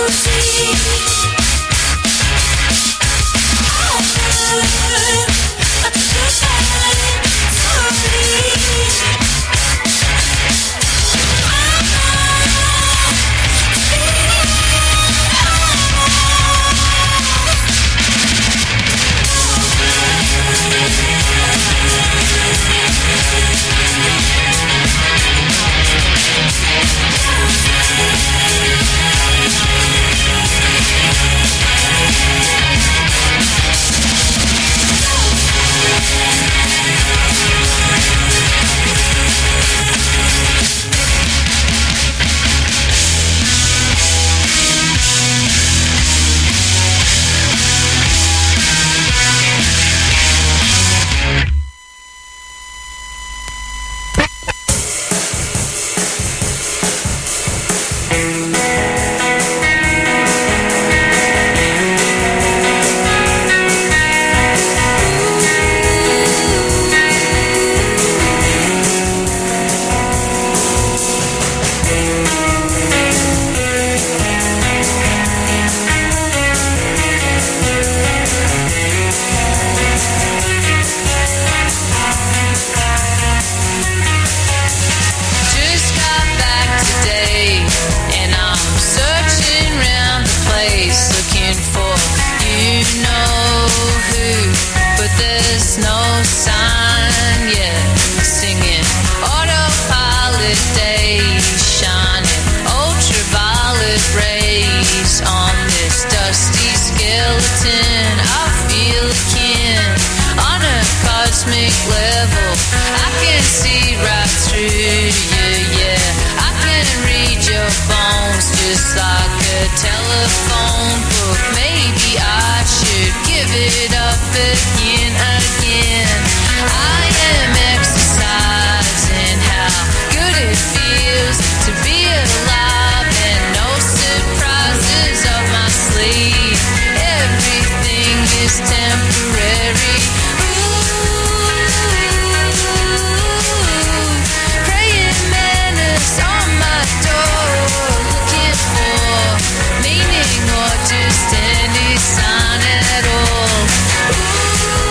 Meaning or just any sign at all. Ooh.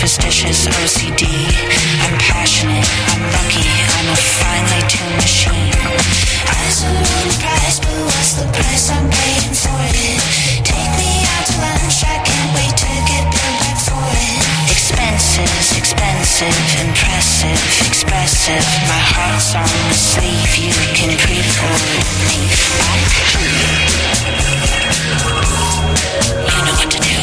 superstitious OCD. I'm passionate, I'm lucky, I'm a finely tuned machine. Eyes are on the prize, but what's the price I'm paying for it? Take me out to lunch, I can't wait to get billed back for it. Expenses, expensive, impressive, expressive. My heart's on the sleeve, you can pre-order me. You know what to do.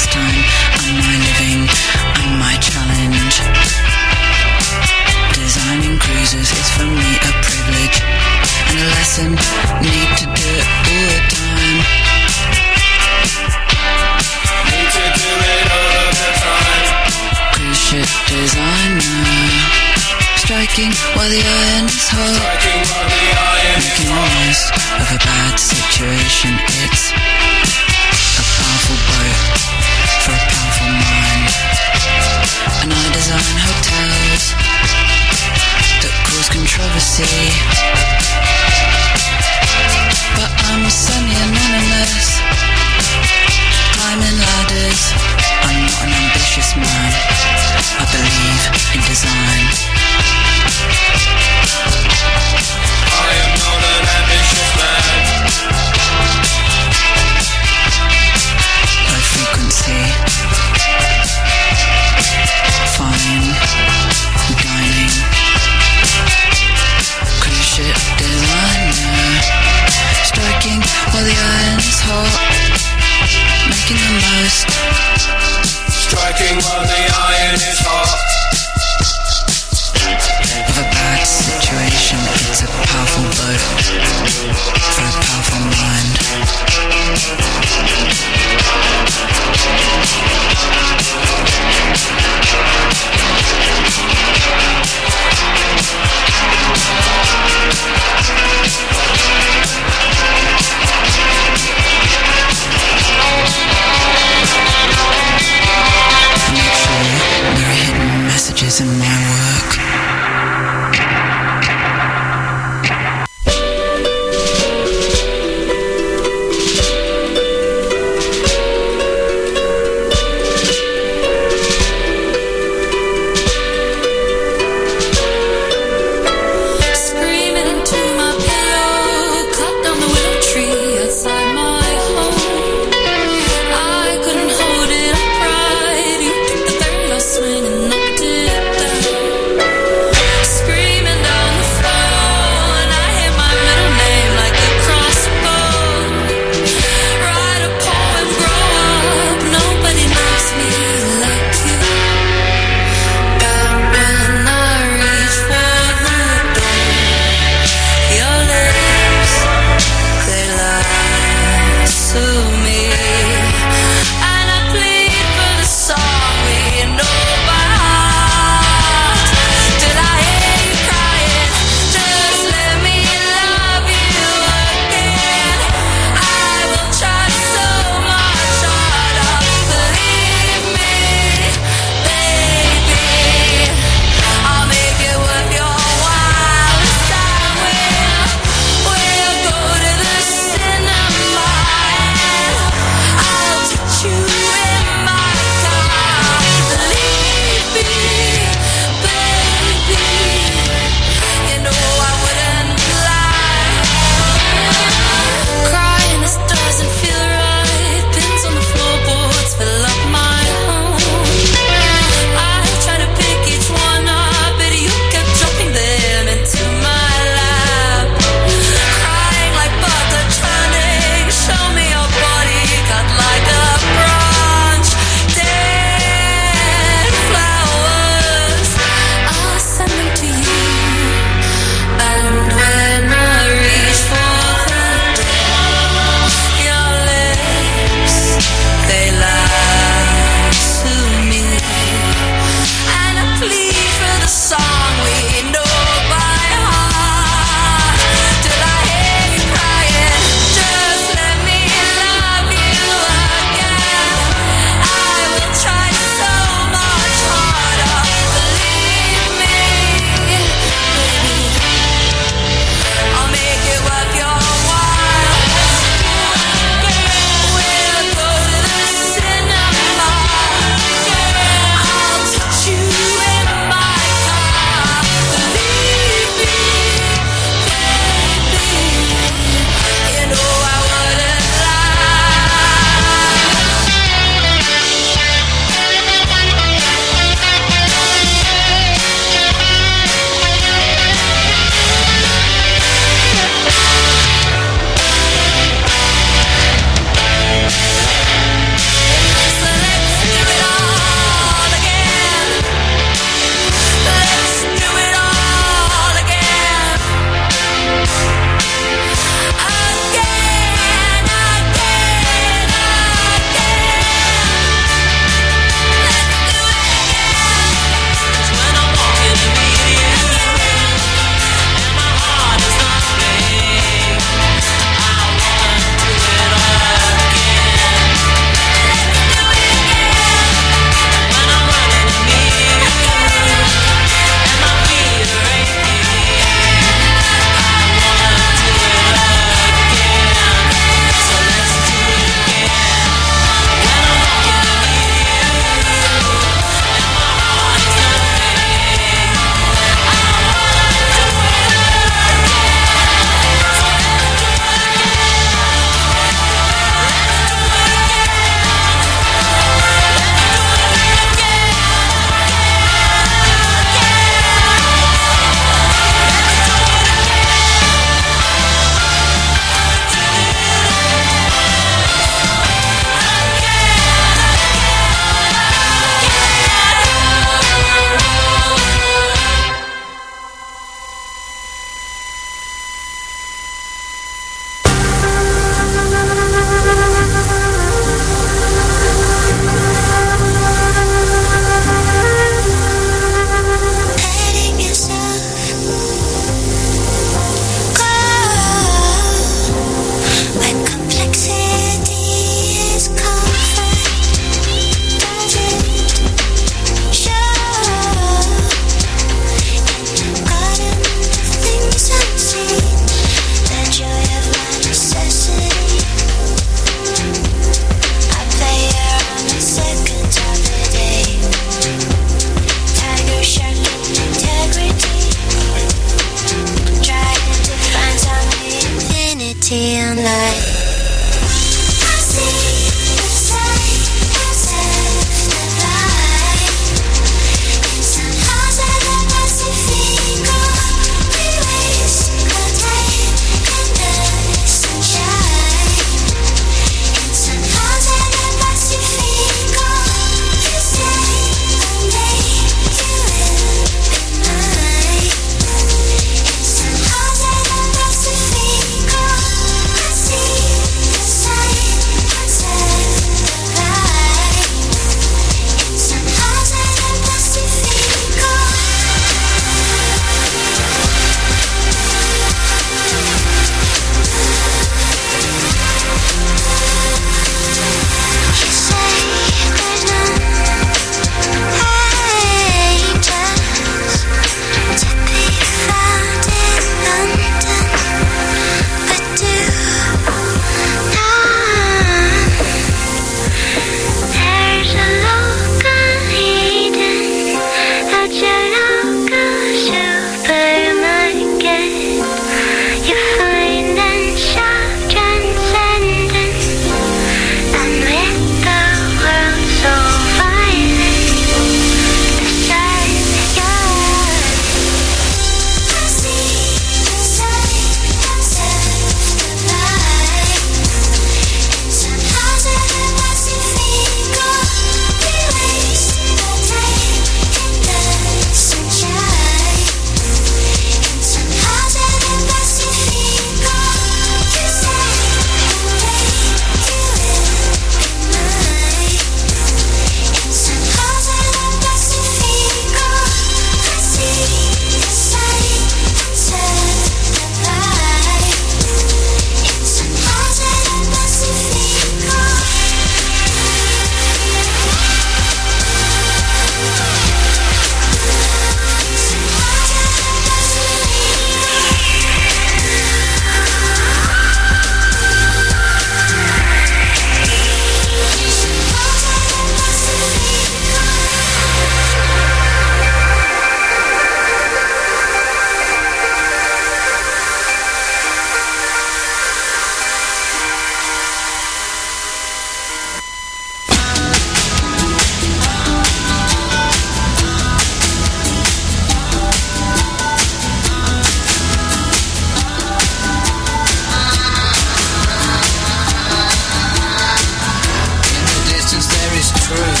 truth,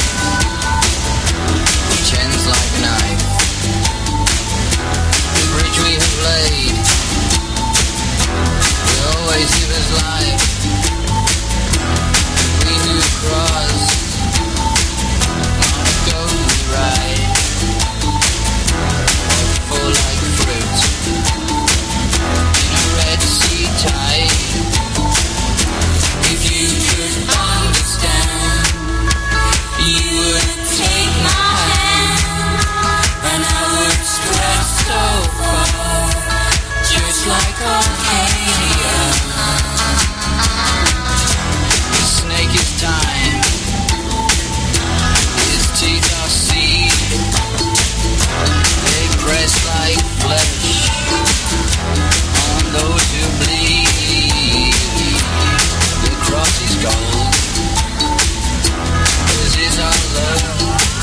which ends like a knife. The bridge we have laid will always give us life. We who cross on a golden ride fall like fruit in a Red Sea tide. If you could understand, you would take my hand, and I would spread so far, just like Arcadia. The snake is time, his teeth are seed, they press like flesh on those who bleed. The cross is gold, this is our love.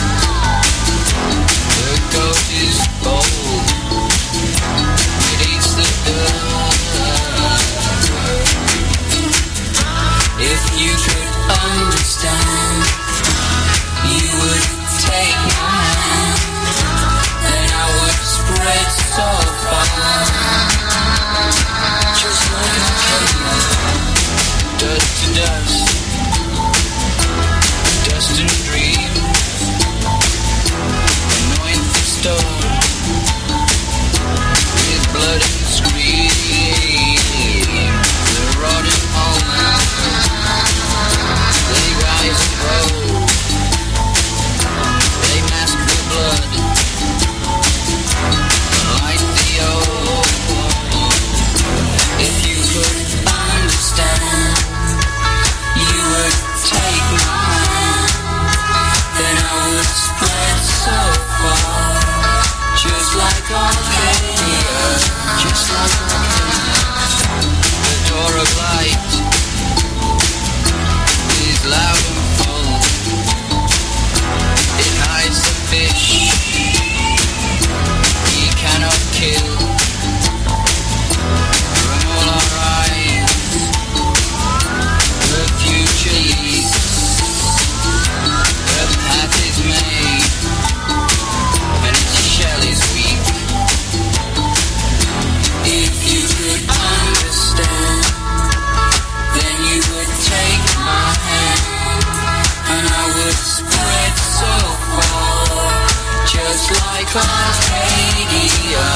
The goat is bold, it eats the dust. If you could understand, you would take my hand, then I would spread so far, just like a cave. Dust to dust, dust and dreams, anoint the stone with blood and scream. The rotting almonds, they rise and grow, they mask the blood, light the old. If you could understand, you would take my hand, then I would spread so far, just like Arcadia, just like Arcadia. The door of light is loud and full, it hides the fish he cannot kill. From all our eyes, the future leads, the path is made, and its shell is weak. If you could understand, then you would take my hand, and I would spread so far, just like Arcadia.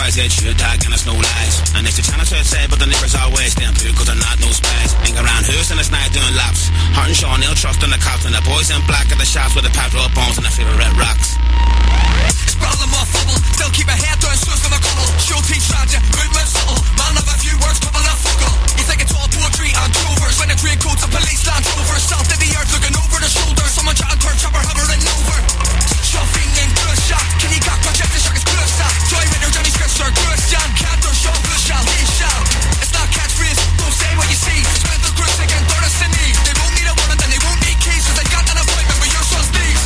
cries, get shit tag and it's no lies. And it's the channel said, but the neighbors always stand through cause they're not no spies. Think around who's in this night doing laps. Hart and Sean, they'll trust in the cops. And the boys in black at the shops with the patrol bones and the favorite red rocks. Sprawl them off bubble, they'll keep a head down, so from a couple. Show team strategy, movement subtle. Man of a few words, couple of fuckle. You think it's all poetry and drovers. When a train coats a police land rover. South of the earth looking over the shoulder. Someone chatting turn chopper hovering over. Shuffling in good shot. Can you cock project the shark is good shot. Joy Ritter, Johnny Scripster, good John Cantor, Sean Bush shall, he shall. It's not catchphrase, don't say what you see. Spend the grits again, Doris and me. They won't need a warrant and they won't need keys. Cause they got an appointment with your son's knees.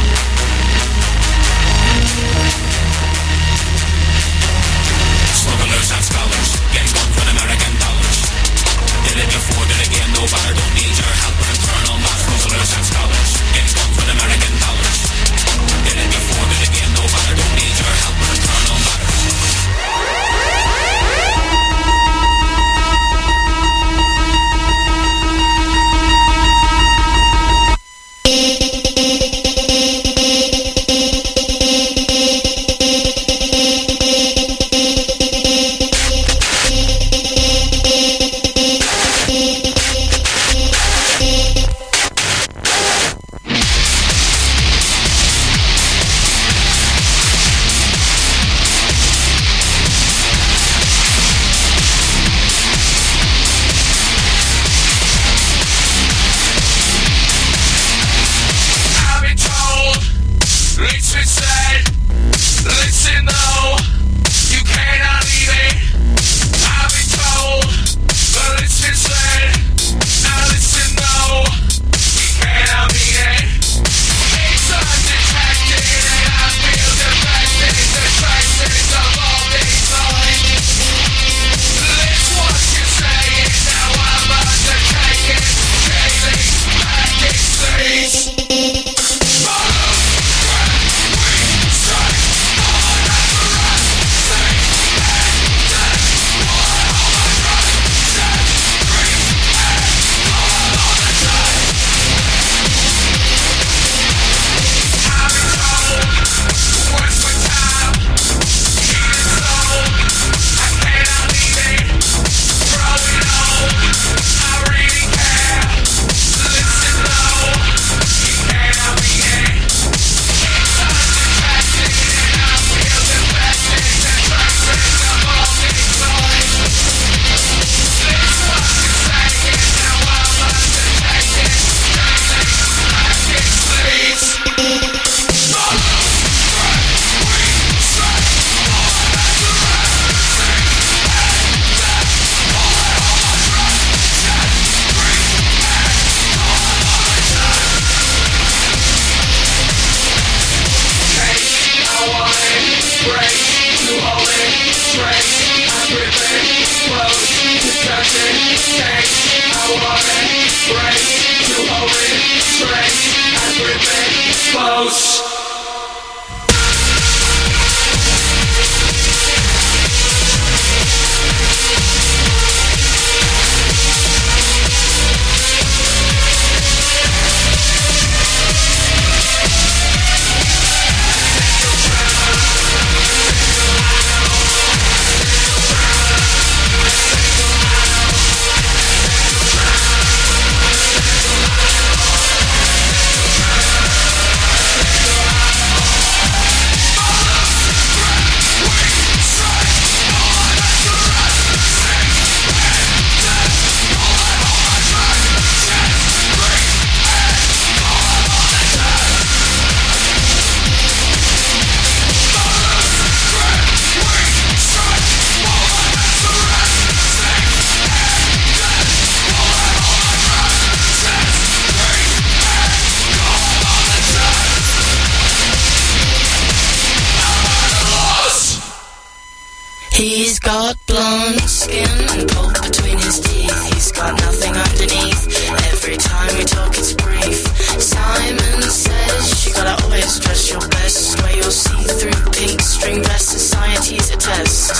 Smugglers and scholars, getting guns with American dollars. Did it before, did it again, no bother, don't need your help with internal mass. Smugglers and scholars, getting guns with American dollars. Did it before, did it again, no bother, don't need your help with internal matters. He's got blonde skin and pulp between his teeth. He's got nothing underneath. Every time we talk it's brief. Simon says you gotta always dress your best. Wear your see-through pink string vest. Society's a test.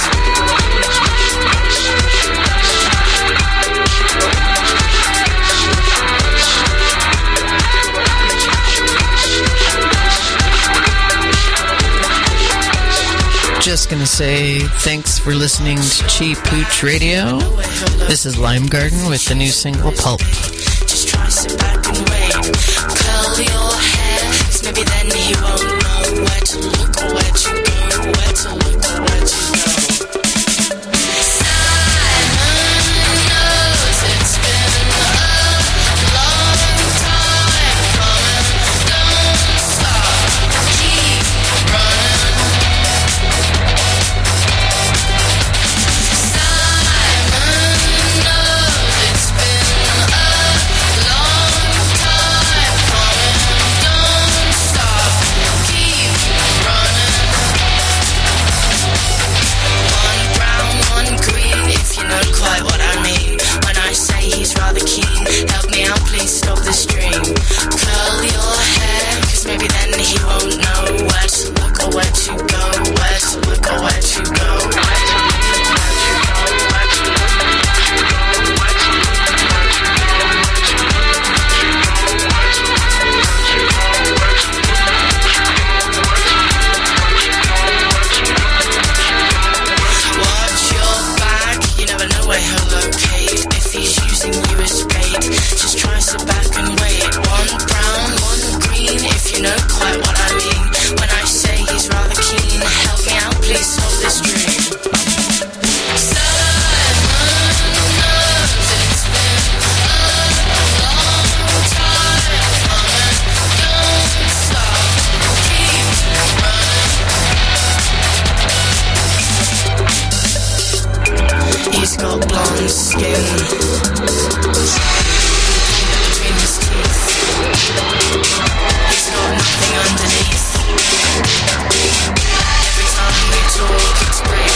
Just gonna say thanks for listening to Cheap Pooch Radio. This is Lime Garden with the new single Pulp. Just try to sit back and wait. Curl your hair, 'cause maybe then he won't know where to look or where to go, where to look or where to go. Simon knows it's been a long time coming. Don't stop, keep running. Simon knows it's been a long time coming. Don't stop, keep running. One brown, one green, if you know quite what I mean. When I say he's rather keen, help me out, please stop the stream. Curl your hair, 'cause maybe then he won't know where to look or where to go, where to look or where to go. Watch your back, you never know where he'll locate. If he's using you as bait, just try to sit back and wait. One brown, one green, if you know quite what I mean. When I say he's rather keen, help me out, please stop this dream. Simon knows it's been a long time coming. Don't stop, keep running. He's got blonde skin between his teeth. He's got nothing underneath. Every time we talk, it's great.